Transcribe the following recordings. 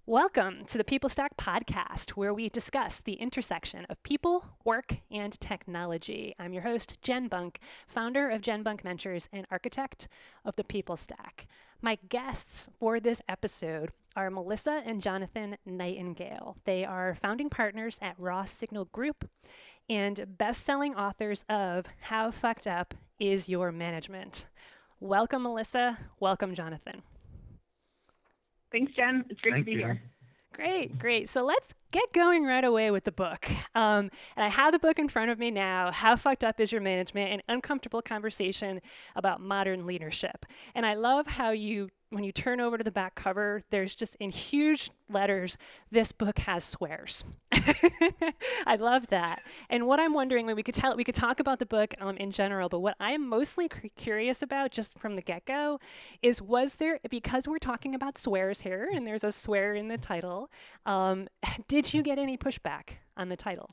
Welcome to the People Stack podcast, where we discuss the intersection of people, work, and technology. I'm your host, Jen Bunk, founder of Jen Bunk Ventures and architect of the People Stack. My guests for this episode are Melissa and Jonathan Nightingale. They are founding partners at Ross Signal Group and best-selling authors of How Fucked Up Is Your Management? Welcome, Melissa. Welcome, Jonathan. Thanks, Jen. It's great to be here. Great. So let's get going right away with the book. And I have the book in front of me now, How Fucked Up Is Your Management? An Uncomfortable Conversation About Modern Leadership. And I love how when you turn over to the back cover, there's just in huge letters, this book has swears. I love that. And what I'm wondering, we could talk about the book in general, but what I'm mostly curious about just from the get-go is, because we're talking about swears here, and there's a swear in the title, did you get any pushback on the title?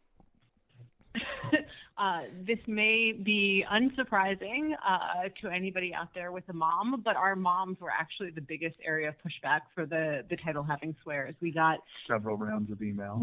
This may be unsurprising to anybody out there with a mom, but our moms were actually the biggest area of pushback for the title having swears. We got several rounds of emails.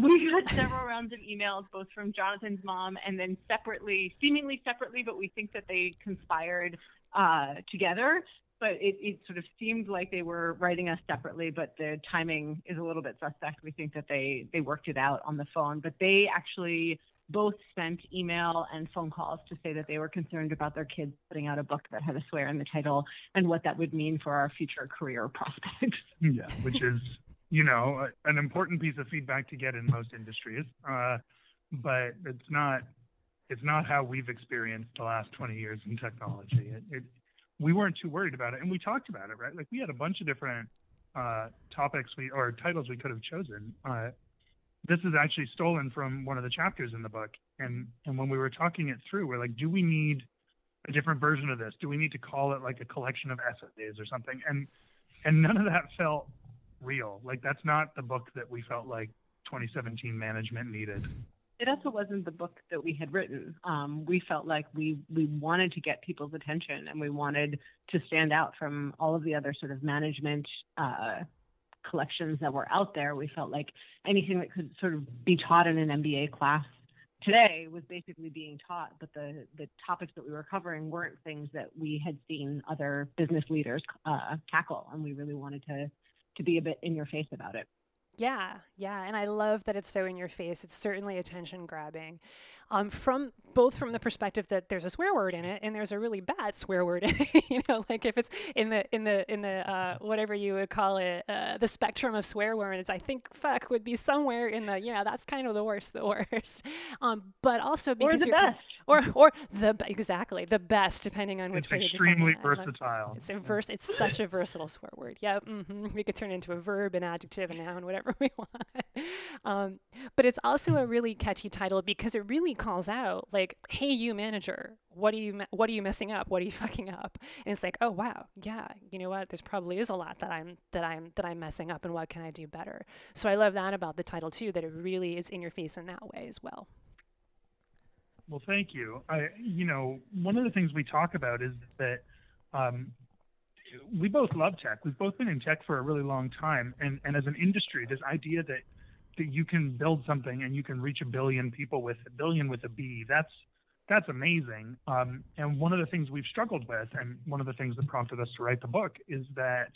Both from Jonathan's mom and then seemingly separately, but we think that they conspired together. But it sort of seemed like they were writing us separately, but the timing is a little bit suspect. We think that they worked it out on the phone, but they actually both sent email and phone calls to say that they were concerned about their kids putting out a book that had a swear in the title and what that would mean for our future career prospects. Yeah, which is, an important piece of feedback to get in most industries. But it's not how we've experienced the last 20 years in technology. We weren't too worried about it, and we talked about it, right? Like, we had a bunch of different topics or titles we could have chosen. This is actually stolen from one of the chapters in the book. And when we were talking it through, we're like, do we need a different version of this? Do we need to call it like a collection of essays or something? And none of that felt real. Like, that's not the book that we felt like 2017 management needed. It also wasn't the book that we had written. We felt like we wanted to get people's attention, and we wanted to stand out from all of the other sort of management collections that were out there. We felt like anything that could sort of be taught in an MBA class today was basically being taught, but the topics that we were covering weren't things that we had seen other business leaders tackle, and we really wanted to be a bit in your face about it. Yeah, and I love that it's so in your face. It's certainly attention grabbing. From the perspective that there's a swear word in it and there's a really bad swear word in it, like if it's in the whatever you would call it, the spectrum of swear words, I think fuck would be somewhere in the, that's kind of the worst. But also because exactly the best, depending on which way you define it. It's extremely versatile. It's such a versatile swear word. Yeah. We could turn it into a verb, an adjective, a noun, whatever we want. But it's also a really catchy title because it really calls out, like, hey, you manager, what are you messing up? What are you fucking up? And it's like, oh wow, yeah, you know what? There's probably is a lot that I'm messing up, and what can I do better? So I love that about the title too, that it really is in your face in that way as well. Well, thank you. One of the things we talk about is that we both love tech. We've both been in tech for a really long time, and as an industry, this idea that you can build something and you can reach 1 billion people with a billion with a B. That's amazing. And one of the things we've struggled with, and one of the things that prompted us to write the book, is that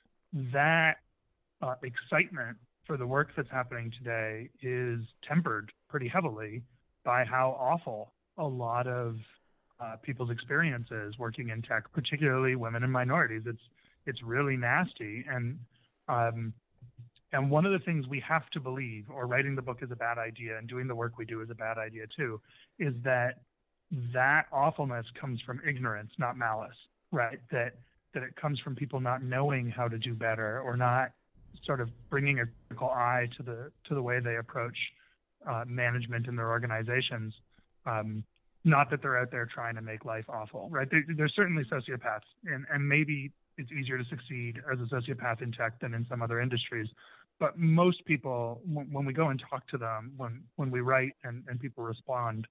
excitement for the work that's happening today is tempered pretty heavily by how awful a lot of people's experiences working in tech, particularly women and minorities. It's really nasty. And one of the things we have to believe, or writing the book is a bad idea and doing the work we do is a bad idea too, is that awfulness comes from ignorance, not malice, right? That it comes from people not knowing how to do better, or not sort of bringing a critical eye to the way they approach management in their organizations. Not that they're out there trying to make life awful, right? There's certainly sociopaths, and maybe it's easier to succeed as a sociopath in tech than in some other industries. But most people, when we go and talk to them, when we write and people respond,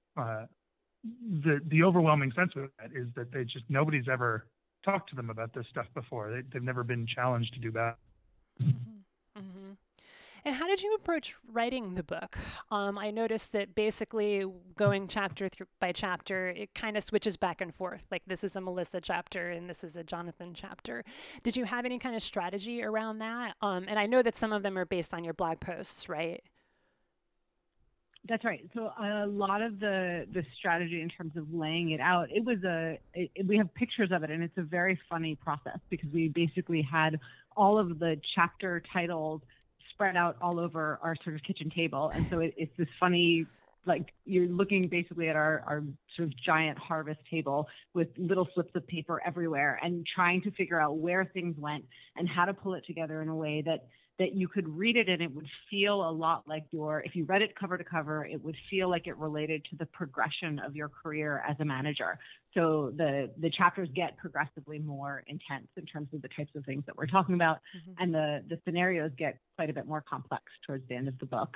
the overwhelming sense of that is that nobody's ever talked to them about this stuff before. They've never been challenged to do that. Mm-hmm. And how did you approach writing the book? I noticed that basically going chapter by chapter, it kind of switches back and forth. Like this is a Melissa chapter and this is a Jonathan chapter. Did you have any kind of strategy around that? And I know that some of them are based on your blog posts, right? That's right. So a lot of the strategy in terms of laying it out, we have pictures of it, and it's a very funny process because we basically had all of the chapter titles spread out all over our sort of kitchen table. And so it's this funny, like you're looking basically at our sort of giant harvest table with little slips of paper everywhere and trying to figure out where things went and how to pull it together in a way that you could read it and it would feel a lot like if you read it cover to cover, it would feel like it related to the progression of your career as a manager. So the chapters get progressively more intense in terms of the types of things that we're talking about. And the scenarios get quite a bit more complex towards the end of the book.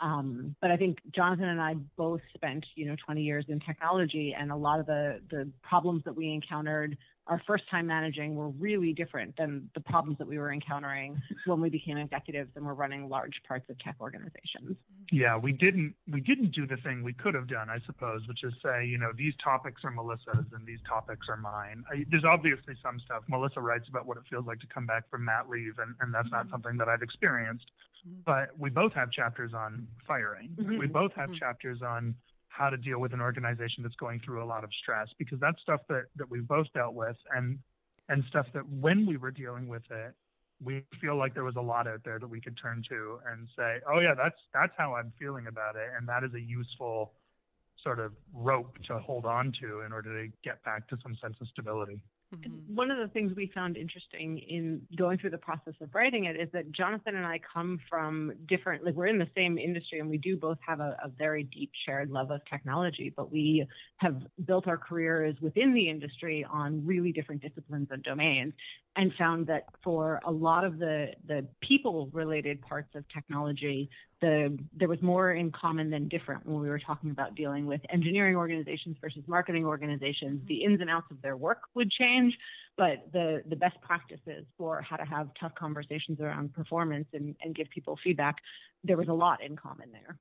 But I think Jonathan and I both spent, 20 years in technology, and a lot of the problems that we encountered our first time managing were really different than the problems that we were encountering when we became executives and were running large parts of tech organizations. Yeah, we didn't do the thing we could have done, I suppose, which is say, these topics are Melissa's and these topics are mine. There's obviously some stuff Melissa writes about what it feels like to come back from mat leave, and that's not something that I've experienced. But we both have chapters on firing. We both have chapters on how to deal with an organization that's going through a lot of stress, because that's stuff that we've both dealt with, and stuff that when we were dealing with it, we feel like there was a lot out there that we could turn to and say, oh yeah, that's how I'm feeling about it. And that is a useful sort of rope to hold on to in order to get back to some sense of stability. One of the things we found interesting in going through the process of writing it is that Jonathan and I come from different, like we're in the same industry and we do both have a very deep shared love of technology, but we have built our careers within the industry on really different disciplines and domains, and found that for a lot of the people related parts of technology, there was more in common than different when we were talking about dealing with engineering organizations versus marketing organizations. The ins and outs of their work would change, but the best practices for how to have tough conversations around performance and give people feedback, there was a lot in common there.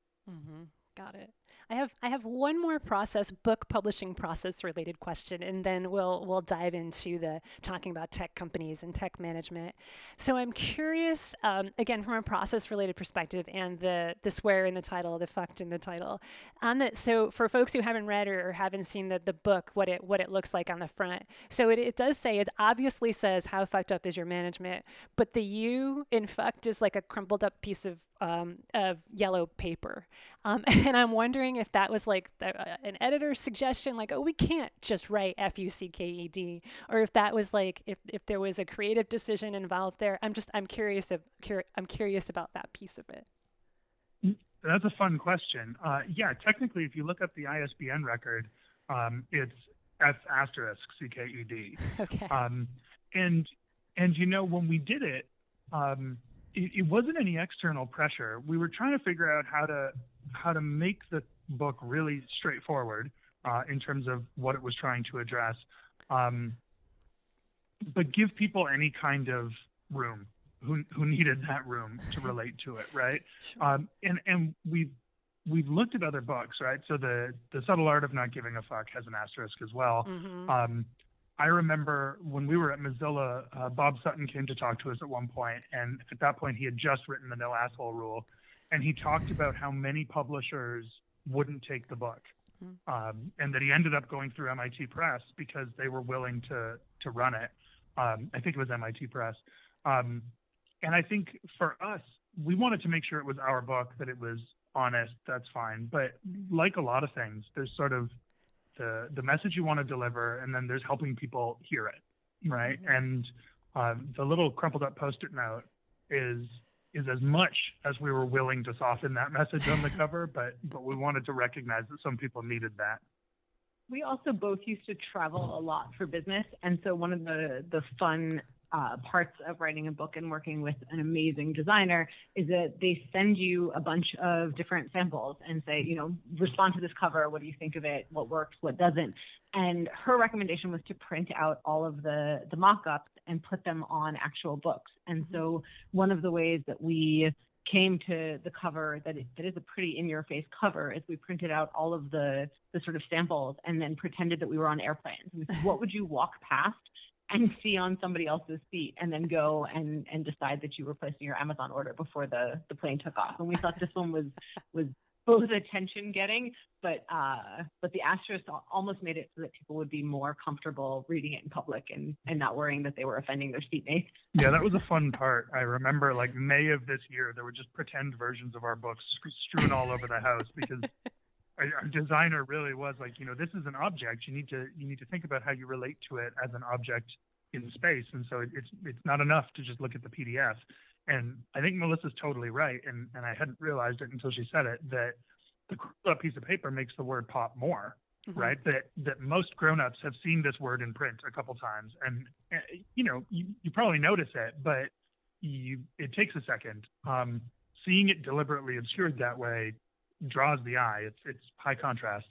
Got it. I have one more book publishing process related question, and then we'll dive into the talking about tech companies and tech management. So I'm curious, again, from a process related perspective, and the swear in the title, the fucked in the title. So for folks who haven't read or haven't seen the book, what it looks like on the front. So it does say, it obviously says, how fucked up is your management, but the U in fucked is like a crumpled up piece of yellow paper. And I'm wondering if that was like an editor's suggestion, like, oh, we can't just write FUCKED, or if that was like, if there was a creative decision involved there. I'm curious about that piece of it. That's a fun question. Yeah, technically, if you look up the ISBN record, it's F***CKED. Okay. And when we did it, it wasn't any external pressure. We were trying to figure out how to make the book really straightforward in terms of what it was trying to address, but give people any kind of room who needed that room to relate to it, right? Sure. And we've looked at other books, right? So the Subtle Art of Not Giving a Fuck has an asterisk as well. I remember when we were at Mozilla, Bob Sutton came to talk to us at one point, and at that point he had just written the No Asshole Rule, and he talked about how many publishers wouldn't take the book, and that he ended up going through MIT Press because they were willing to run it. I think it was MIT Press. And I think for us, we wanted to make sure it was our book, that it was honest, that's fine. But like a lot of things, there's sort of the message you want to deliver, and then there's helping people hear it, right? And the little crumpled up Post-it note is as much as we were willing to soften that message on the cover, but we wanted to recognize that some people needed that. We also both used to travel a lot for business, and so one of the fun parts of writing a book and working with an amazing designer is that they send you a bunch of different samples and say, respond to this cover. What do you think of it? What works? What doesn't? And her recommendation was to print out all of the mock-ups and put them on actual books. And so one of the ways that we came to the cover that is a pretty in-your-face cover, is we printed out all of the sort of samples and then pretended that we were on airplanes. And we said, what would you walk past and see on somebody else's feet, and then go and decide that you were placing your Amazon order before the plane took off? And we thought this one was both attention getting, but the asterisk almost made it so that people would be more comfortable reading it in public and not worrying that they were offending their seatmates. Yeah, that was a fun part. I remember like May of this year, there were just pretend versions of our books strewn all over the house because our designer really was like, this is an object. You need to think about how you relate to it as an object in space. And so it's not enough to just look at the PDF. And I think Melissa's totally right. And I hadn't realized it until she said it, that the curled up piece of paper makes the word pop more, mm-hmm. right? That most grownups have seen this word in print a couple times. And, you probably notice it, but it takes a second. Seeing it deliberately obscured that way draws the eye. It's high contrast.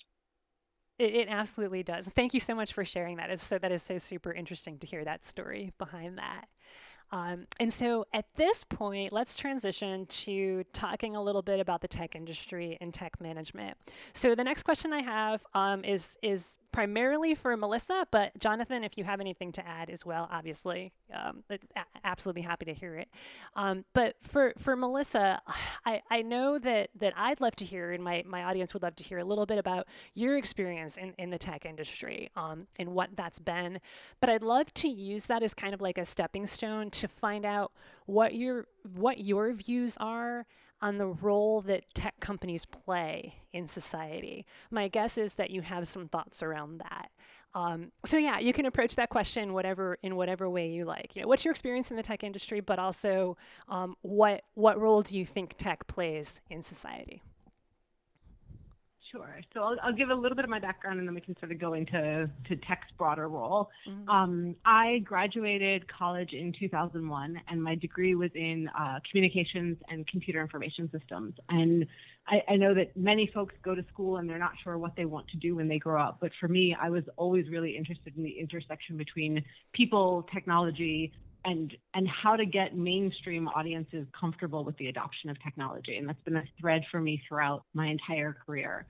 It absolutely does. Thank you so much for sharing that. That is so super interesting to hear that story behind that. And so at this point, let's transition to talking a little bit about the tech industry and tech management. So the next question I have is primarily for Melissa, but Jonathan, if you have anything to add as well, obviously, absolutely happy to hear it. But for Melissa, I know that I'd love to hear, and my audience would love to hear a little bit about your experience in the tech industry and what that's been. But I'd love to use that as kind of like a stepping stone to find out what your views are on the role that tech companies play in society. My guess is that you have some thoughts around that. So yeah, you can approach that question in whatever way you like. What's your experience in the tech industry, but also what role do you think tech plays in society? Sure. So I'll give a little bit of my background, and then we can sort of go into tech's broader role. Mm-hmm. I graduated college in 2001, and my degree was in communications and computer information systems. And I know that many folks go to school and they're not sure what they want to do when they grow up. But for me, I was always really interested in the intersection between people, technology, and how to get mainstream audiences comfortable with the adoption of technology. And that's been a thread for me throughout my entire career.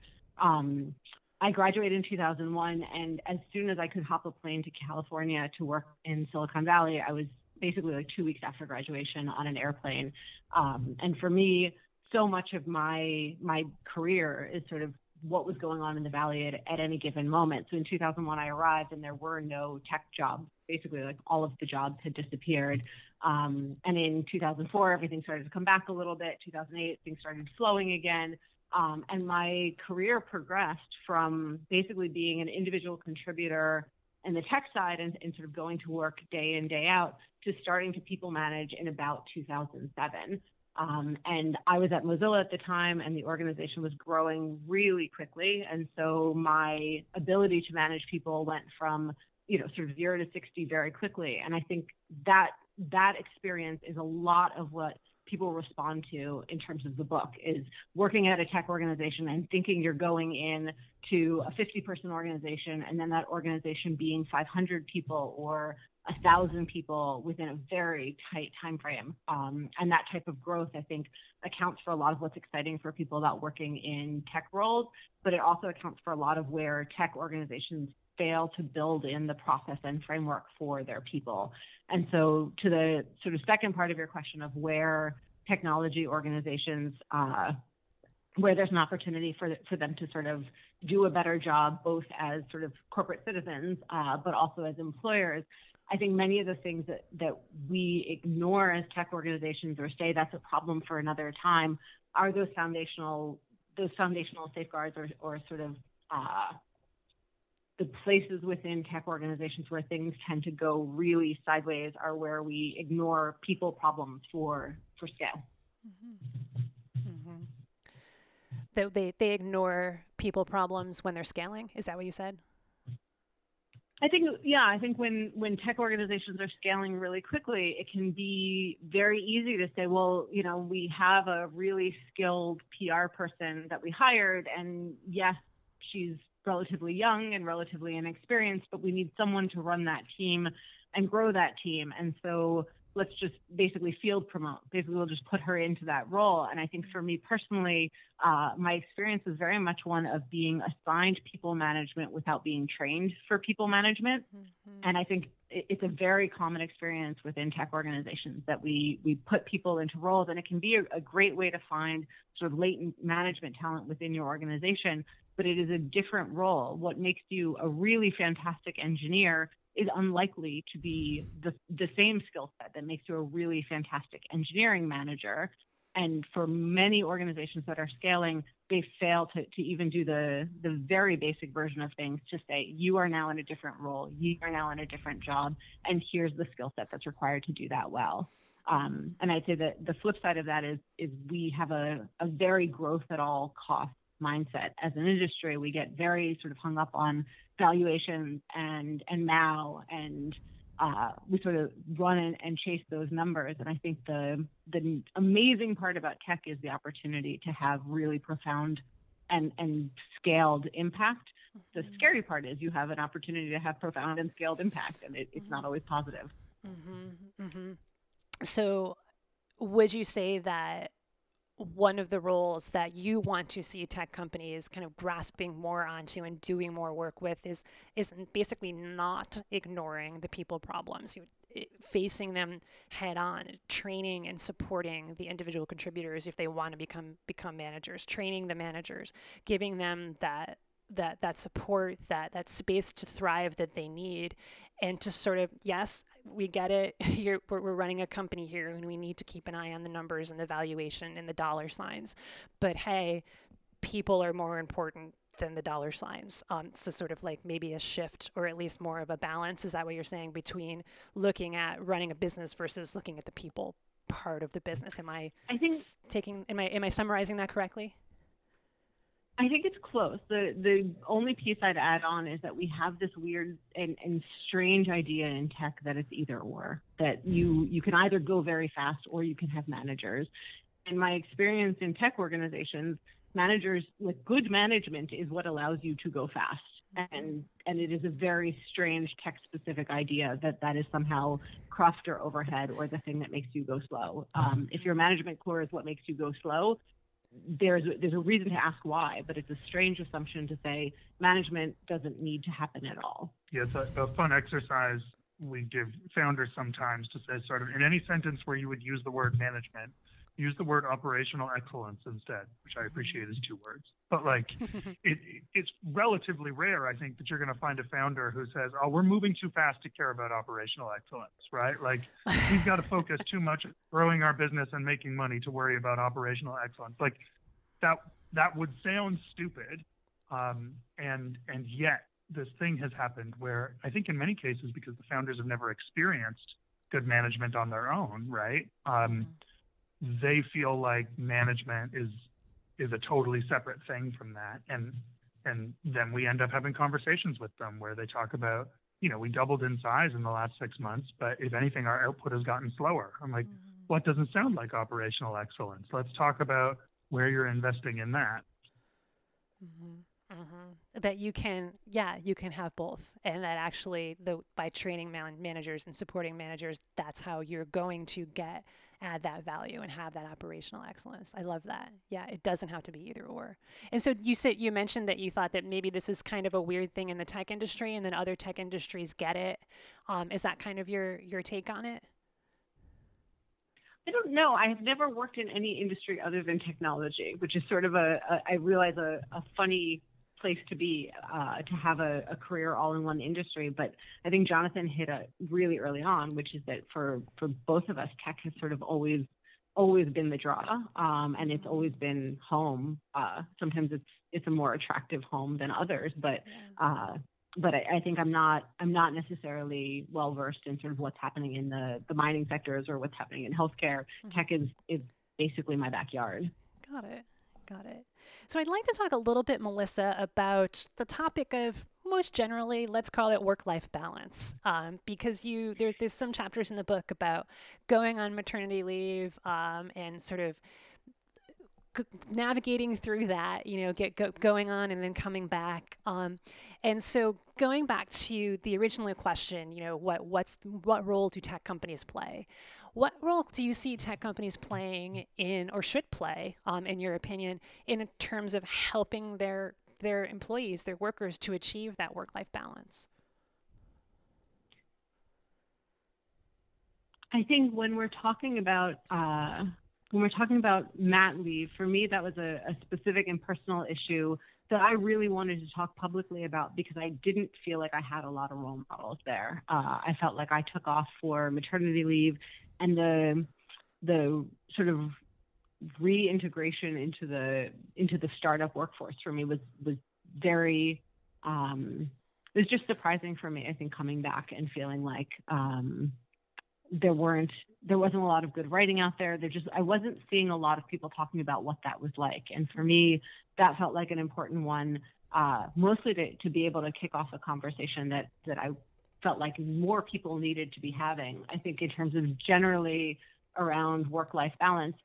I graduated in 2001, and as soon as I could hop a plane to California to work in Silicon Valley, I was basically like 2 weeks after graduation on an airplane. And for me, so much of my career is sort of what was going on in the Valley at any given moment. So in 2001, I arrived and there were no tech jobs. Basically, like all of the jobs had disappeared. And in 2004, everything started to come back a little bit. 2008, things started flowing again. And my career progressed from basically being an individual contributor in the tech side and sort of going to work day in, day out to starting to people manage in about 2007. And I was at Mozilla at the time, and the organization was growing really quickly. And so my ability to manage people went from, sort of 0 to 60 very quickly. And I think that experience is a lot of what people respond to in terms of the book, is working at a tech organization and thinking you're going in to a 50-person organization, and then that organization being 500 people or 1,000 people within a very tight time frame. And that type of growth, I think, accounts for a lot of what's exciting for people about working in tech roles, but it also accounts for a lot of where tech organizations fail to build in the process and framework for their people. And so to the sort of second part of your question of where technology organizations, where there's an opportunity for them to sort of do a better job, both as sort of corporate citizens, but also as employers, I think many of the things that we ignore as tech organizations or say that's a problem for another time are those foundational safeguards or sort of the places within tech organizations where things tend to go really sideways are where we ignore people problems for scale. Mm-hmm. Mm-hmm. They ignore people problems when they're scaling. Is that what you said? I think when tech organizations are scaling really quickly, it can be very easy to say, well, we have a really skilled PR person that we hired, and yes, she's relatively young and relatively inexperienced, but we need someone to run that team and grow that team. And so let's just basically field promote. Basically, we'll just put her into that role. And I think for me personally, my experience is very much one of being assigned people management without being trained for people management. And I think it's a very common experience within tech organizations that we put people into roles, and it can be a great way to find sort of latent management talent within your organization, but it is a different role. What makes you a really fantastic engineer is unlikely to be the same skill set that makes you a really fantastic engineering manager. And for many organizations that are scaling, they fail to even do the very basic version of things, to say, you are now in a different role, you are now in a different job, and here's the skill set that's required to do that well. And I'd say that the flip side of that is we have a very growth at all costs mindset. As an industry, we get very sort of hung up on valuations and now, and we sort of run and chase those numbers. And I think the amazing part about tech is the opportunity to have really profound and scaled impact. The scary part is you have an opportunity to have profound and scaled impact, and it's not always positive. So would you say that one of the roles that you want to see tech companies kind of grasping more onto and doing more work with is basically not ignoring the people problems, facing them head on, training and supporting the individual contributors if they want to become managers, training the managers, giving them that support, that space to thrive that they need, and to sort of, yes, we get it. We're running a company here, and we need to keep an eye on the numbers and the valuation and the dollar signs. But hey, people are more important than the dollar signs. So sort of like maybe a shift, or at least more of a balance. Is that what you're saying, between looking at running a business versus looking at the people part of the business? Am I summarizing that correctly? I think it's close. The only piece I'd add on is that we have this weird and strange idea in tech that it's either or, that you can either go very fast or you can have managers. In my experience in tech organizations, managers with good management is what allows you to go fast. And it is a very strange tech-specific idea that is somehow craft or overhead, or the thing that makes you go slow. If your management core is what makes you go slow, there's a reason to ask why, but it's a strange assumption to say management doesn't need to happen at all. Yeah, it's a fun exercise we give founders sometimes, to say, sort of, in any sentence where you would use the word management, use the word operational excellence instead, which I appreciate is 2 words. But like, it's relatively rare, I think, that you're going to find a founder who says, oh, we're moving too fast to care about operational excellence, right? Like, we've got to focus too much on growing our business and making money to worry about operational excellence. Like, that would sound stupid. And yet this thing has happened where, I think in many cases, because the founders have never experienced good management on their own, right? They feel like management is a totally separate thing from that. And then we end up having conversations with them where they talk about, we doubled in size in the last 6 months, but if anything, our output has gotten slower. I'm like, well, it doesn't sound like operational excellence. Let's talk about where you're investing in that. That you can have both, and that actually by training managers and supporting managers, that's how you're going to add that value and have that operational excellence. I love that. Yeah, it doesn't have to be either or. And so you mentioned that you thought that maybe this is kind of a weird thing in the tech industry, and then other tech industries get it. Is that kind of your take on it? I don't know. I have never worked in any industry other than technology, which is sort of I realize a funny place to be, to have a career all in one industry. But I think Jonathan hit it really early on, which is that for both of us, tech has sort of always been the draw, and it's always been home. Sometimes it's a more attractive home than others, but I think I'm not necessarily well versed in sort of what's happening in the mining sectors or what's happening in healthcare. Tech is basically my backyard. Got it. So I'd like to talk a little bit, Melissa, about the topic of, most generally, let's call it work-life balance, because there's some chapters in the book about going on maternity leave, and sort of navigating through that, going on and then coming back. And so going back to the original question, what role do tech companies play? What role do you see tech companies playing in, or should play, in your opinion, in terms of helping their employees, their workers, to achieve that work-life balance? I think when we're talking about mat leave, for me that was a specific and personal issue that I really wanted to talk publicly about because I didn't feel like I had a lot of role models there. I felt like I took off for maternity leave, and the sort of reintegration into the startup workforce for me was very it was just surprising for me. I think coming back and feeling like there wasn't a lot of good writing out there. I wasn't seeing a lot of people talking about what that was like. And for me, that felt like an important one, mostly to be able to kick off a conversation that I felt like more people needed to be having. I think in terms of generally around work-life balance,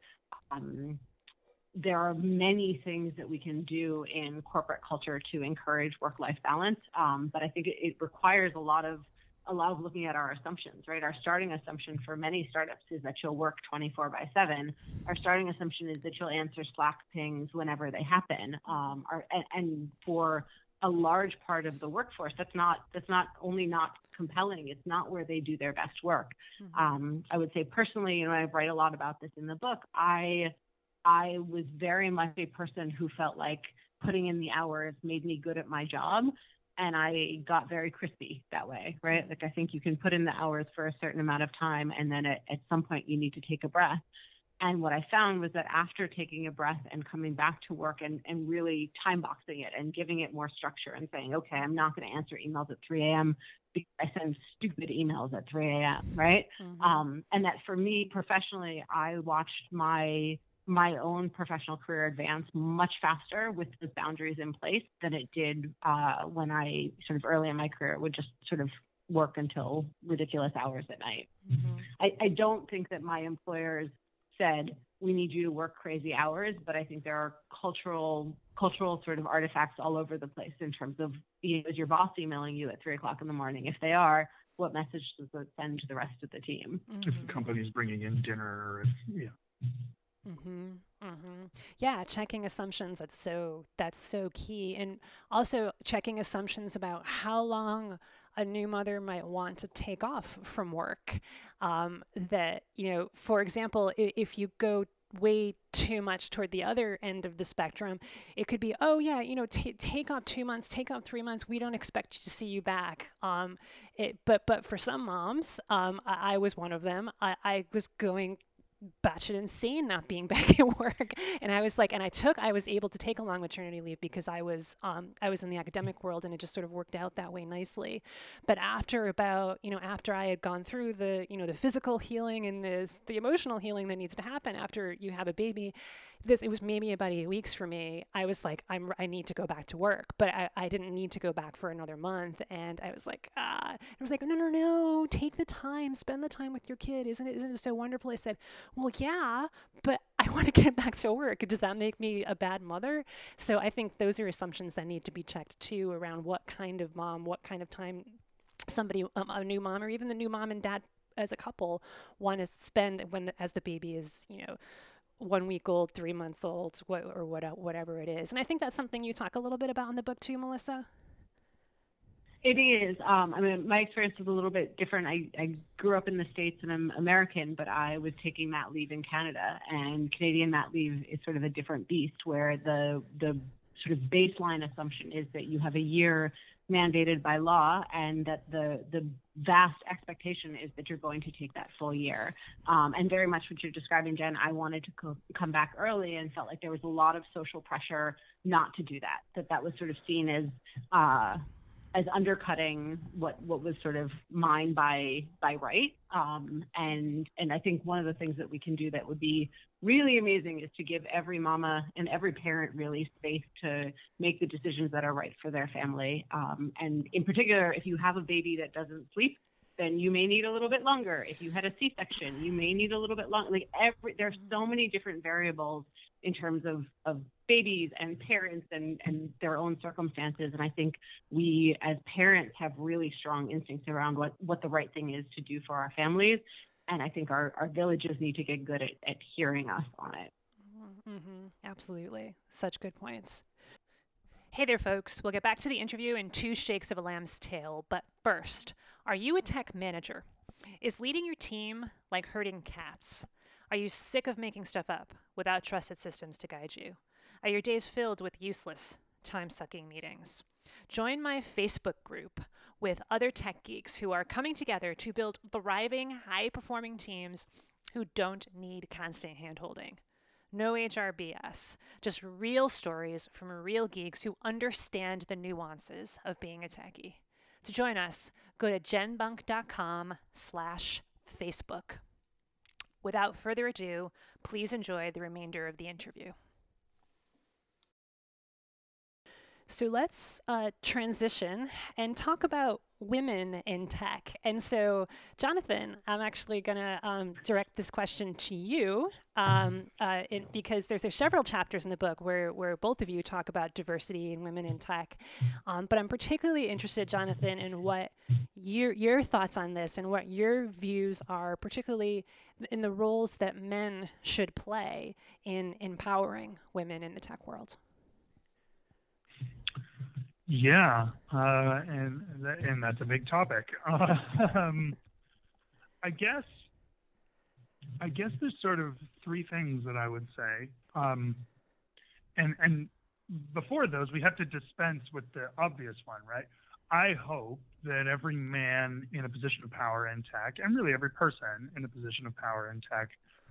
there are many things that we can do in corporate culture to encourage work-life balance. But I think it requires a lot of looking at our assumptions, right? Our starting assumption for many startups is that you'll work 24/7. Our starting assumption is that you'll answer Slack pings whenever they happen. And for a large part of the workforce, that's not only not compelling, it's not where they do their best work. I would say personally, I write a lot about this in the book. I was very much a person who felt like putting in the hours made me good at my job. And I got very crispy that way, right? Like I think you can put in the hours for a certain amount of time, and then at some point you need to take a breath. And what I found was that after taking a breath and coming back to work and really time boxing it and giving it more structure and saying, okay, I'm not going to answer emails at 3 a.m. because I send stupid emails at 3 a.m., right? And that for me professionally, I watched my own professional career advance much faster with the boundaries in place than it did when I sort of early in my career would just sort of work until ridiculous hours at night. I don't think that my employers said, we need you to work crazy hours, but I think there are cultural sort of artifacts all over the place in terms of, is your boss emailing you at 3 o'clock in the morning? If they are, what message does it send to the rest of the team? If the company's bringing in dinner, Yeah, checking assumptions, that's so key. And also checking assumptions about how long a new mother might want to take off from work. That, for example, if you go way too much toward the other end of the spectrum, it could be, oh yeah, take off 2 months, take off 3 months. We don't expect to see you back. But for some moms, I was one of them. I was going batshit insane not being back at work, and I was able to take a long maternity leave because I was in the academic world, and it just sort of worked out that way nicely. But after I had gone through the the physical healing and the emotional healing that needs to happen after you have a baby, it was maybe about 8 weeks for me. I was like, I need to go back to work, but I didn't need to go back for another month. And I was like, no, take the time, spend the time with your kid. Isn't it so wonderful? I said, well, yeah, but I want to get back to work. Does that make me a bad mother? So I think those are assumptions that need to be checked too, around what kind of mom, what kind of time somebody, a new mom, or even the new mom and dad as a couple, want to spend as the baby is, 1 week old, 3 months old, whatever it is. And I think that's something you talk a little bit about in the book too, Melissa. It is. My experience was a little bit different. I grew up in the States and I'm American, but I was taking mat leave in Canada, and Canadian mat leave is sort of a different beast, where the sort of baseline assumption is that you have a year mandated by law, and that the vast expectation is that you're going to take that full year. And very much what you're describing, Jen, I wanted to come back early and felt like there was a lot of social pressure not to do that was sort of seen as undercutting what was sort of mine by right. And I think one of the things that we can do that would be really amazing is to give every mama and every parent really space to make the decisions that are right for their family. And in particular, if you have a baby that doesn't sleep, then you may need a little bit longer. If you had a C-section, you may need a little bit longer. There's so many different variables in terms of babies and parents and their own circumstances. And I think we as parents have really strong instincts around what the right thing is to do for our families. And I think our villages need to get good at hearing us on it. Mm-hmm. Absolutely. Such good points. Hey there, folks. We'll get back to the interview in 2 shakes of a lamb's tail. But first, are you a tech manager? Is leading your team like herding cats? Are you sick of making stuff up without trusted systems to guide you? Are your days filled with useless, time-sucking meetings? Join my Facebook group with other tech geeks who are coming together to build thriving, high-performing teams who don't need constant hand-holding. No HR BS, just real stories from real geeks who understand the nuances of being a techie. To join us, go to jenbunk.com/Facebook. Without further ado, please enjoy the remainder of the interview. So let's transition and talk about women in tech. And so, Jonathan, I'm actually going to direct this question to you because there's several chapters in the book where both of you talk about diversity and women in tech. But I'm particularly interested, Jonathan, in what your thoughts on this and what your views are, particularly in the roles that men should play in empowering women in the tech world. Yeah, and that's a big topic. I guess there's sort of 3 things that I would say, and before those, we have to dispense with the obvious one, right? I hope that every man in a position of power in tech, and really every person in a position of power in tech,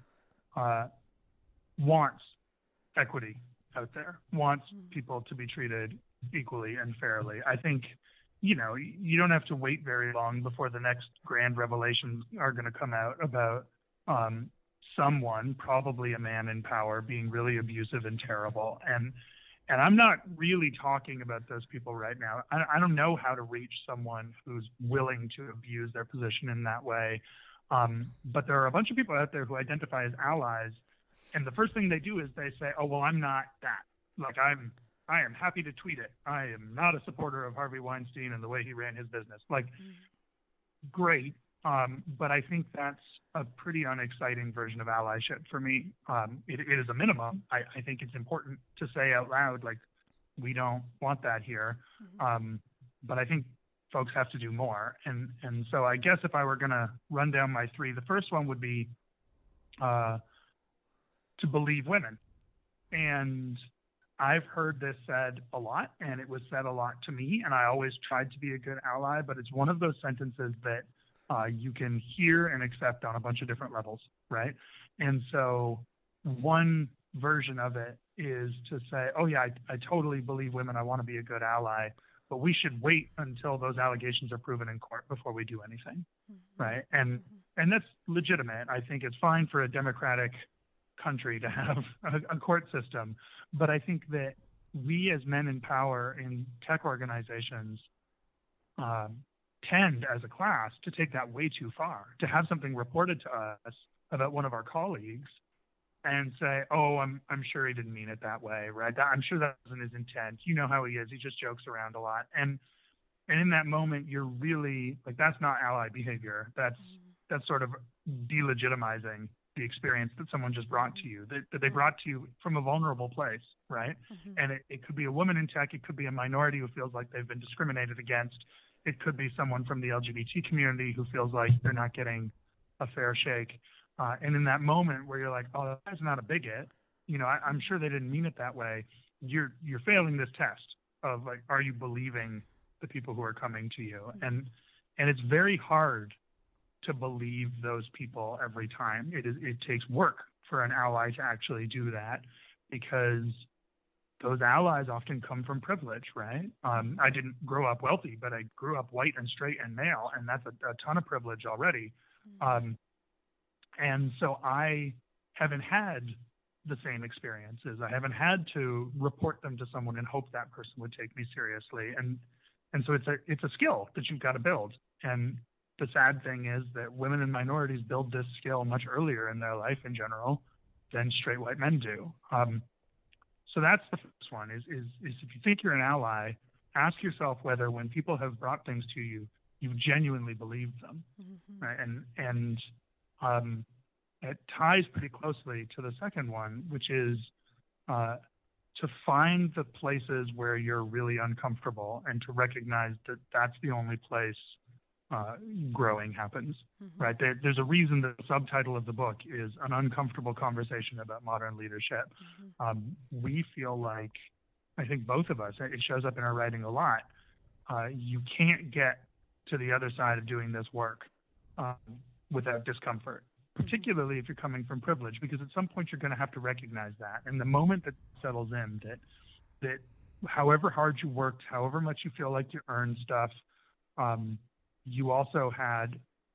wants equity out there, wants people to be treated equally and fairly. I think, you don't have to wait very long before the next grand revelations are going to come out about someone, probably a man in power, being really abusive and terrible. And I'm not really talking about those people right now. I don't know how to reach someone who's willing to abuse their position in that way. But there are a bunch of people out there who identify as allies. And the first thing they do is they say, oh, well, I'm not that. Like, I am happy to tweet it. I am not a supporter of Harvey Weinstein and the way he ran his business. Like, great. But I think that's a pretty unexciting version of allyship for me. It is a minimum. I think it's important to say out loud, like, we don't want that here. But I think folks have to do more. And so I guess if I were going to run down my 3, the first one would be to believe women. And I've heard this said a lot, and it was said a lot to me, and I always tried to be a good ally, but it's one of those sentences that you can hear and accept on a bunch of different levels, right? And so one version of it is to say, oh yeah, I totally believe women, I want to be a good ally, but we should wait until those allegations are proven in court before we do anything, right? And that's legitimate. I think it's fine for a democratic country to have a court system, but I think that we as men in power in tech organizations tend as a class to take that way too far, to have something reported to us about one of our colleagues and say, oh, I'm sure he didn't mean it that way, right? I'm sure that wasn't his intent. You know how he is. He just jokes around a lot. And in that moment, you're really like, that's not ally behavior. That's sort of delegitimizing the experience that someone just brought to you, that they brought to you from a vulnerable place, right? And it could be a woman in tech. It could be a minority who feels like they've been discriminated against. It could be someone from the LGBT community who feels like they're not getting a fair shake. And in that moment where you're like, oh, that's not a bigot, I'm sure they didn't mean it that way. You're failing this test of like, are you believing the people who are coming to you? And it's very hard to believe those people every time. It takes work for an ally to actually do that, because those allies often come from privilege, right? I didn't grow up wealthy, but I grew up white and straight and male, and that's a ton of privilege already. And so I haven't had the same experiences. I haven't had to report them to someone and hope that person would take me seriously. And so it's a skill that you've got to build. And the sad thing is that women and minorities build this skill much earlier in their life in general than straight white men do. So that's the first one is if you think you're an ally, ask yourself whether when people have brought things to you, you genuinely believe them, right? And it ties pretty closely to the second one, which is to find the places where you're really uncomfortable and to recognize that that's the only place growing happens, right? There's a reason that the subtitle of the book is An Uncomfortable Conversation About Modern Leadership. We feel like, I think both of us, it shows up in our writing a lot, you can't get to the other side of doing this work without discomfort, particularly if you're coming from privilege, because at some point you're going to have to recognize that. And the moment that settles in, that however hard you worked, however much you feel like you earned stuff, you also had,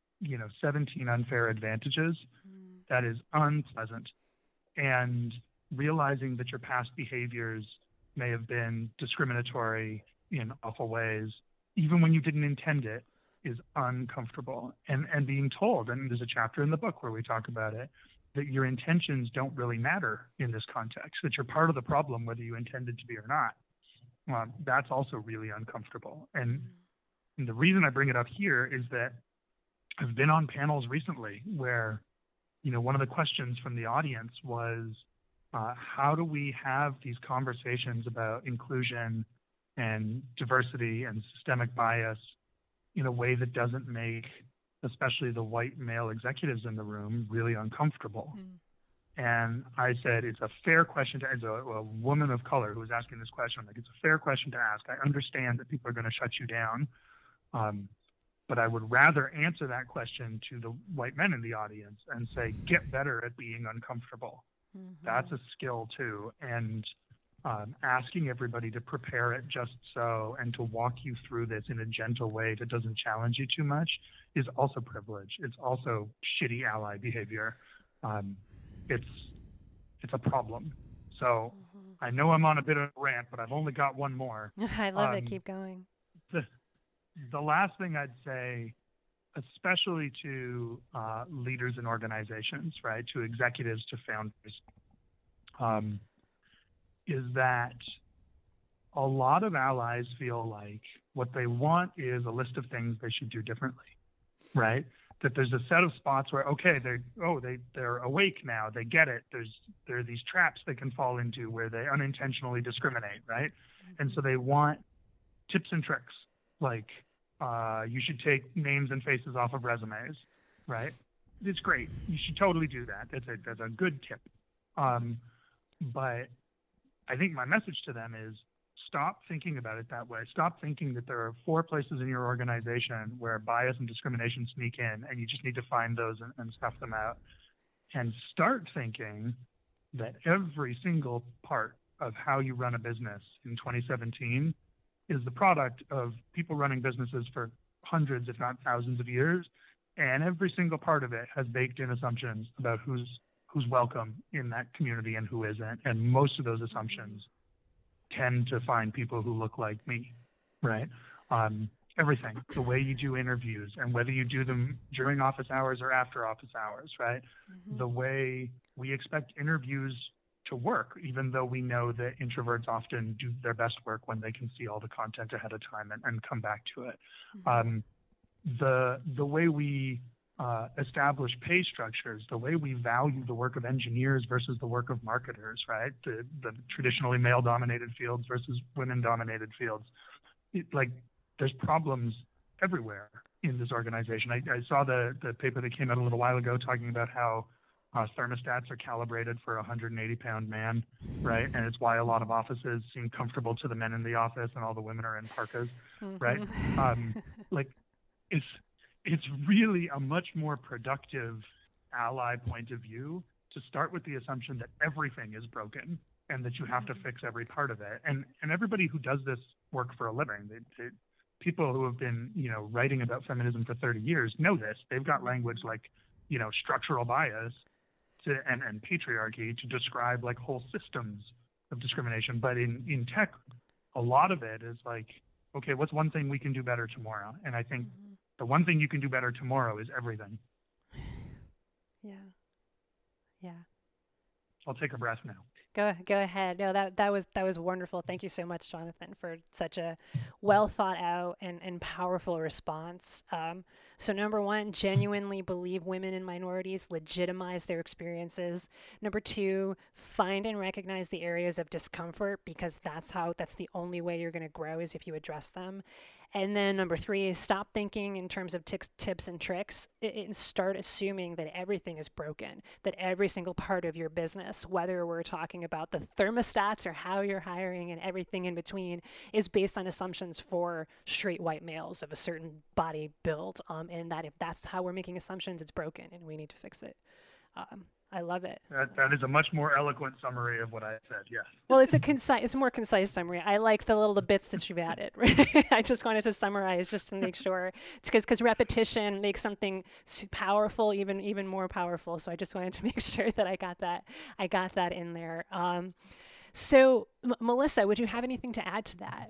17 unfair advantages. That is unpleasant. And realizing that your past behaviors may have been discriminatory in awful ways, even when you didn't intend it, is uncomfortable. And being told, and there's a chapter in the book where we talk about it, that your intentions don't really matter in this context, that you're part of the problem whether you intended to be or not. That's also really uncomfortable. And the reason I bring it up here is that I've been on panels recently where, one of the questions from the audience was, how do we have these conversations about inclusion and diversity and systemic bias in a way that doesn't make, especially the white male executives in the room, really uncomfortable? And I said, it's a fair question to, as a woman of color who was asking this question, I'm like, it's a fair question to ask. I understand that people are going to shut you down. But I would rather answer that question to the white men in the audience and say, get better at being uncomfortable. That's a skill too. And asking everybody to prepare it just so and to walk you through this in a gentle way that doesn't challenge you too much is also privilege. It's also shitty ally behavior. It's a problem. So I know I'm on a bit of a rant, but I've only got one more. I love it. Keep going. The last thing I'd say, especially to leaders in organizations, right, to executives, to founders, is that a lot of allies feel like what they want is a list of things they should do differently, right? That there's a set of spots where, okay, they're awake now, they get it. There are these traps they can fall into where they unintentionally discriminate, right? And so they want tips and tricks, like you should take names and faces off of resumes, right? It's great. You should totally do that. That's a good tip. But I think my message to them is stop thinking about it that way. Stop thinking that there are 4 places in your organization where bias and discrimination sneak in and you just need to find those and stuff them out. And start thinking that every single part of how you run a business in 2017 is the product of people running businesses for hundreds, if not thousands of years. And every single part of it has baked in assumptions about who's welcome in that community and who isn't. And most of those assumptions tend to find people who look like me, right? Everything, the way you do interviews and whether you do them during office hours or after office hours, right? The way we expect interviews to work, even though we know that introverts often do their best work when they can see all the content ahead of time and come back to it. The way we establish pay structures, the way we value the work of engineers versus the work of marketers, right? The traditionally male-dominated fields versus women-dominated fields. There's problems everywhere in this organization. I saw the paper that came out a little while ago talking about how thermostats are calibrated for a 180-pound man, right? And it's why a lot of offices seem comfortable to the men in the office and all the women are in parkas, right? It's really a much more productive ally point of view to start with the assumption that everything is broken and that you have to fix every part of it. And everybody who does this work for a living, people who have been, writing about feminism for 30 years know this. They've got language like, structural bias and patriarchy to describe like whole systems of discrimination. But in tech, a lot of it is like, okay, what's one thing we can do better tomorrow? And I think the one thing you can do better tomorrow is everything. Yeah. I'll take a breath now. Go ahead. No, that was wonderful. Thank you so much, Jonathan, for such a well thought out and powerful response. So number one, genuinely believe women and minorities, legitimize their experiences. Number two, find and recognize the areas of discomfort, because that's the only way you're going to grow, is if you address them. And then number three is stop thinking in terms of tips and tricks and start assuming that everything is broken, that every single part of your business, whether we're talking about the thermostats or how you're hiring and everything in between, is based on assumptions for straight white males of a certain body build. And that if that's how we're making assumptions, it's broken and we need to fix it. I love it. That is a much more eloquent summary of what I said. Yes. Well, it's a more concise summary. I like the bits that you've added. Right? I just wanted to summarize just to make sure. It's because repetition makes something powerful even more powerful. So I just wanted to make sure that I got that in there. So Melissa, would you have anything to add to that?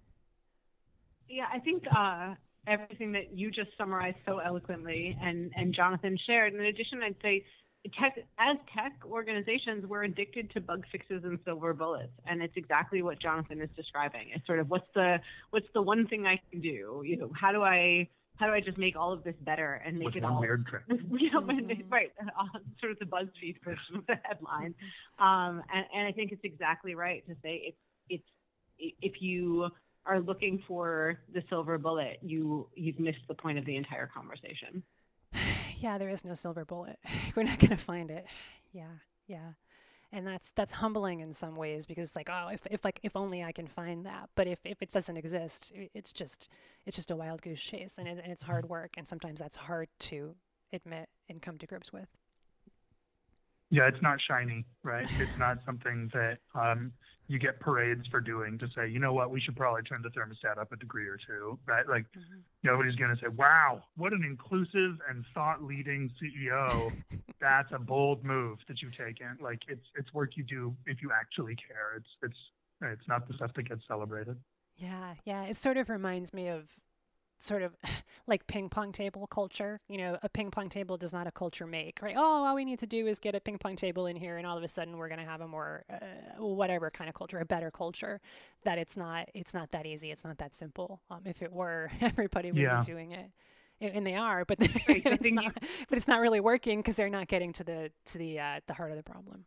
Yeah, I think everything that you just summarized so eloquently and Jonathan shared. In addition, I'd say as tech organizations, we're addicted to bug fixes and silver bullets, and it's exactly what Jonathan is describing. It's sort of what's the one thing I can do? How do I just make all of this better and make What's it one all weird trick? Right, sort of the BuzzFeed version of the headline. And I think it's exactly right to say it's if you are looking for the silver bullet, you've missed the point of the entire conversation. Yeah, there is no silver bullet. We're not going to find it. Yeah. And that's humbling in some ways, because it's like, oh, if only I can find that. But if it doesn't exist, it's just a wild goose chase, and it's hard work, and sometimes that's hard to admit and come to grips with. Yeah, it's not shiny, right? It's not something that you get parades for doing, to say, you know what, we should probably turn the thermostat up a degree or two, right? Like, nobody's going to say, wow, what an inclusive and thought-leading CEO. That's a bold move that you've taken. Like, it's work you do if you actually care. It's not the stuff that gets celebrated. Yeah. It sort of reminds me of sort of like ping pong table culture. A ping pong table does not a culture make, right? Oh, all we need to do is get a ping pong table in here, and all of a sudden we're going to have a more whatever kind of culture, a better culture. That it's not that easy. It's not that simple. If it were, everybody would be doing it, and they are, but it's not really working because they're not getting to the heart of the problem.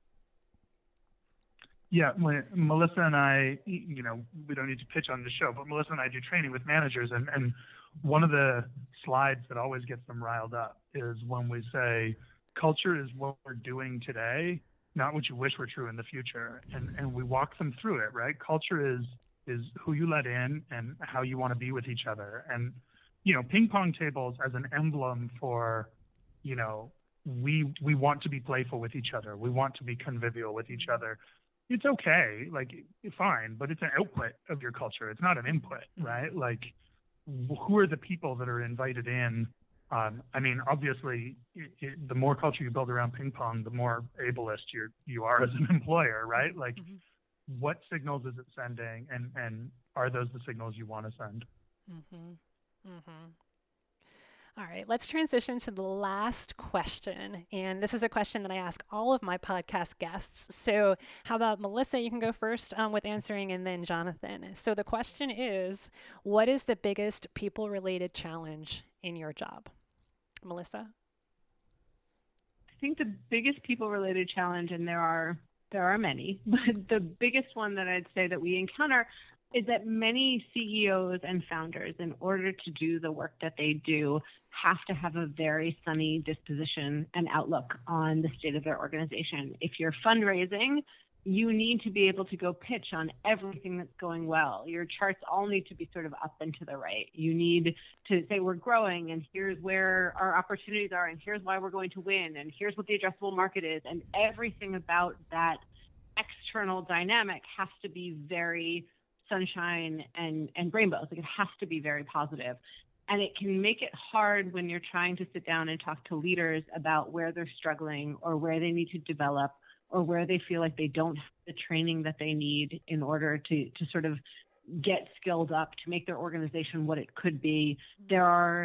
Yeah, Melissa and I, we don't need to pitch on the show, but Melissa and I do training with managers, and one of the slides that always gets them riled up is when we say, culture is what we're doing today, not what you wish were true in the future. And we walk them through it, right? Culture is who you let in and how you want to be with each other. And, ping pong tables as an emblem for, we want to be playful with each other. We want to be convivial with each other. It's okay, like, fine, but it's an output of your culture. It's not an input, right? Like, who are the people that are invited in? Obviously, the more culture you build around ping pong, the more ableist you are as an employer, right? Like, what signals is it sending, and are those the signals you want to send? All right, let's transition to the last question. And this is a question that I ask all of my podcast guests. So how about Melissa, you can go first with answering, and then Jonathan. So the question is, what is the biggest people-related challenge in your job? Melissa? I think the biggest people-related challenge, and there are many, but the biggest one that I'd say that we encounter is that many CEOs and founders, in order to do the work that they do, have to have a very sunny disposition and outlook on the state of their organization. If you're fundraising, you need to be able to go pitch on everything that's going well. Your charts all need to be sort of up and to the right. You need to say, we're growing, and here's where our opportunities are, and here's why we're going to win, and here's what the addressable market is. And everything about that external dynamic has to be very sunshine and rainbows. Like, it has to be very positive. And it can make it hard when you're trying to sit down and talk to leaders about where they're struggling, or where they need to develop, or where they feel like they don't have the training that they need in order to sort of get skilled up to make their organization what it could be. There are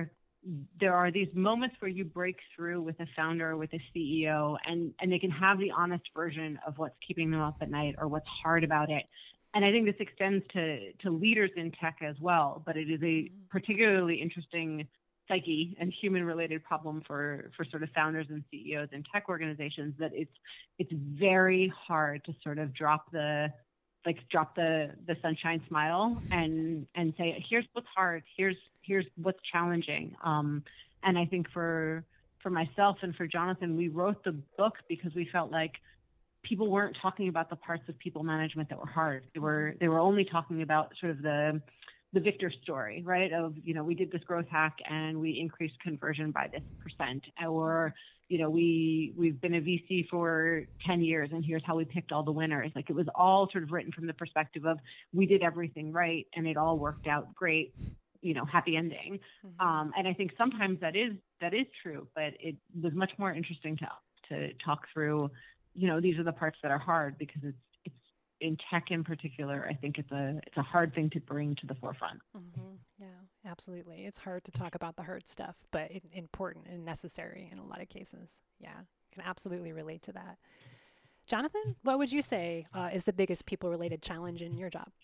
there are these moments where you break through with a founder, with a CEO, and they can have the honest version of what's keeping them up at night or what's hard about it. And I think this extends to leaders in tech as well, but it is a particularly interesting psyche and human related problem for sort of founders and CEOs in tech organizations, that it's very hard to sort of drop the sunshine smile and say, here's what's hard, here's what's challenging. And I think for myself and for Jonathan, we wrote the book because we felt like people weren't talking about the parts of people management that were hard. They were only talking about sort of the victor story, right? Of, we did this growth hack and we increased conversion by this percent, or, we've been a VC for 10 years and here's how we picked all the winners. Like, it was all sort of written from the perspective of, we did everything right and it all worked out great, happy ending. And I think sometimes that is true, but it was much more interesting to talk through, these are the parts that are hard, because it's in tech in particular, I think it's a hard thing to bring to the forefront. Yeah, absolutely. It's hard to talk about the hard stuff, but important and necessary in a lot of cases. Yeah, can absolutely relate to that. Jonathan, what would you say is the biggest people-related challenge in your job?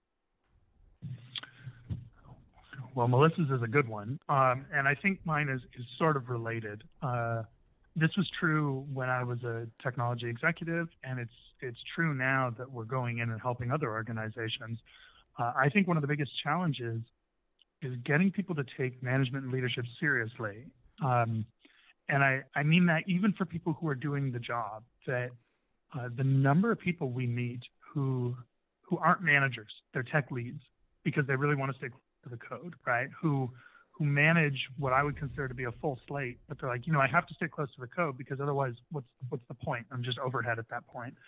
Well, Melissa's is a good one, and I think mine is sort of related. This was true when I was a technology executive, and it's true now that we're going in and helping other organizations. I think one of the biggest challenges is getting people to take management and leadership seriously. And I mean that even for people who are doing the job, that the number of people we meet who aren't managers, they're tech leads because they really want to stick to the code, right? Who manage what I would consider to be a full slate, but they're like, I have to stick close to the code because otherwise what's the point? I'm just overhead at that point.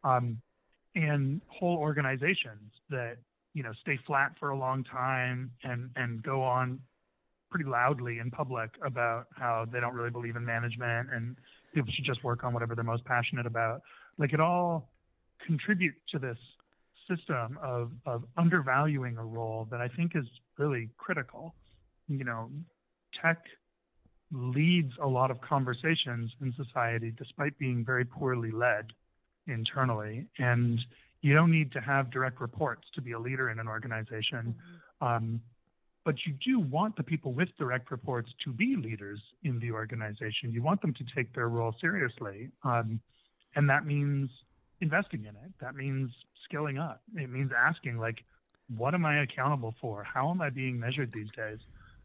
And whole organizations that, stay flat for a long time and go on pretty loudly in public about how they don't really believe in management and people should just work on whatever they're most passionate about. Like, it all contribute to this system of undervaluing a role that I think is really critical. Tech leads a lot of conversations in society despite being very poorly led internally. And you don't need to have direct reports to be a leader in an organization. But you do want the people with direct reports to be leaders in the organization. You want them to take their role seriously. And that means investing in it. That means skilling up. It means asking, like, what am I accountable for? How am I being measured these days?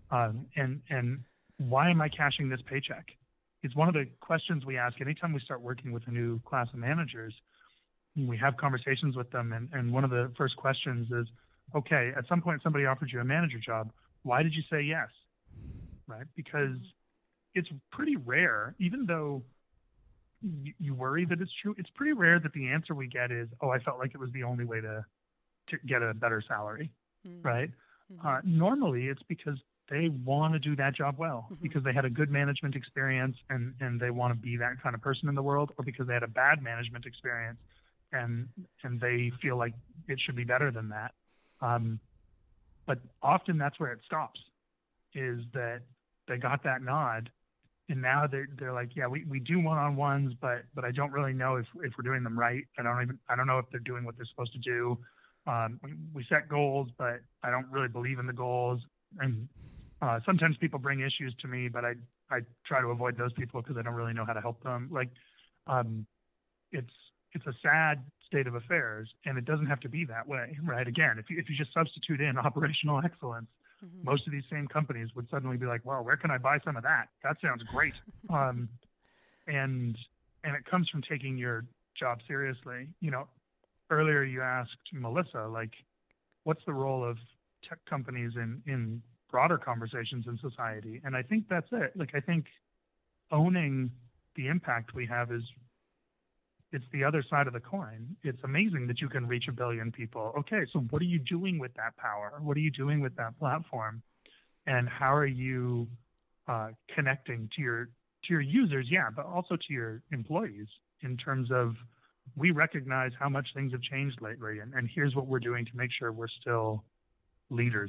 And why am I cashing this paycheck? It's one of the questions we ask anytime we start working with a new class of managers. We have conversations with them, and one of the first questions is, okay, at some point somebody offered you a manager job. Why did you say yes? Right? Because it's pretty rare, even though you worry that it's true, it's pretty rare that the answer we get is, I felt like it was the only way to get a better salary, right? Normally it's because they want to do that job well, because they had a good management experience and they want to be that kind of person in the world, or because they had a bad management experience and they feel like it should be better than that. But often that's where it stops, is that they got that nod and now they're like, yeah, we do one-on-ones, but I don't really know if we're doing them right. I don't know if they're doing what they're supposed to do. We set goals, but I don't really believe in the goals. And sometimes people bring issues to me, but I try to avoid those people because I don't really know how to help them. Like, it's a sad state of affairs, and it doesn't have to be that way, right? Again, if you just substitute in operational excellence, most of these same companies would suddenly be like, well, where can I buy some of that? That sounds great. And it comes from taking your job seriously. Earlier you asked Melissa, like, what's the role of tech companies in broader conversations in society? And I think that's it. Like, I think owning the impact we have it's the other side of the coin. It's amazing that you can reach 1 billion people. Okay, so what are you doing with that power? What are you doing with that platform? And how are you connecting to your users? Yeah, but also to your employees in terms of, we recognize how much things have changed lately, and here's what we're doing to make sure we're still leaders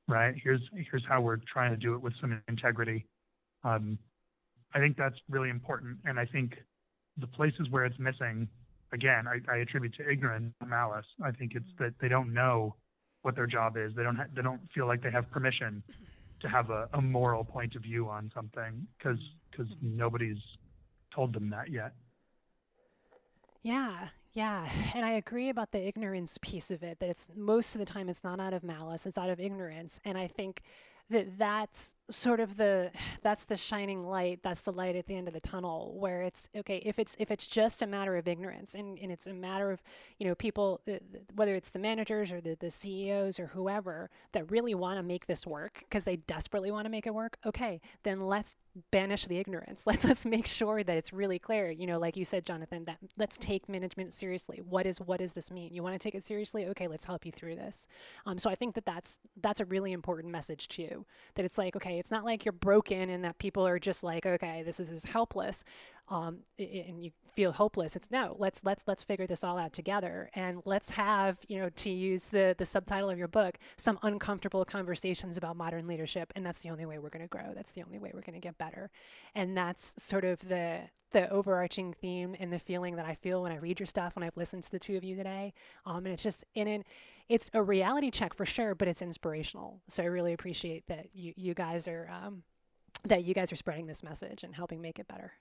right? Here's how we're trying to do it with some integrity. I think that's really important. And I think the places where it's missing, again, I attribute to ignorance, not malice. I think it's that they don't know what their job is. They don't feel like they have permission to have a moral point of view on something because nobody's told them that yet. Yeah, yeah. And I agree about the ignorance piece of it, that it's most of the time it's not out of malice, it's out of ignorance. And I think that's sort of that's the shining light, that's the light at the end of the tunnel, where it's okay if it's just a matter of ignorance, and it's a matter of, people, whether it's the managers or the CEOs or whoever that really want to make this work because they desperately want to make it work. Okay, then let's banish the ignorance. Let's make sure that it's really clear, like you said, Jonathan, that let's take management seriously. What does this mean? You want to take it seriously? Okay, let's help you through this. So I think that's a really important message too, that it's like, okay, it's not like you're broken and that people are just like, okay, this is helpless. And you feel hopeless. It's no, let's figure this all out together, and let's have, to use the subtitle of your book, some uncomfortable conversations about modern leadership. And that's the only way we're going to grow. That's the only way we're going to get better. And that's sort of the overarching theme and the feeling that I feel when I read your stuff, when I've listened to the two of you today. And it's just it's a reality check for sure, but it's inspirational. So I really appreciate that you guys are spreading this message and helping make it better.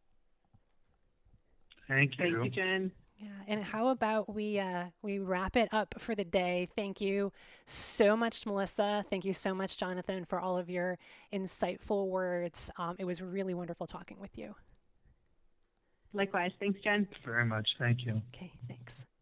Thank you. Thank you, Jen. Yeah, and how about we wrap it up for the day? Thank you so much, Melissa. Thank you so much, Jonathan, for all of your insightful words. It was really wonderful talking with you. Likewise. Thanks, Jen. Very much. Thank you. Okay, thanks.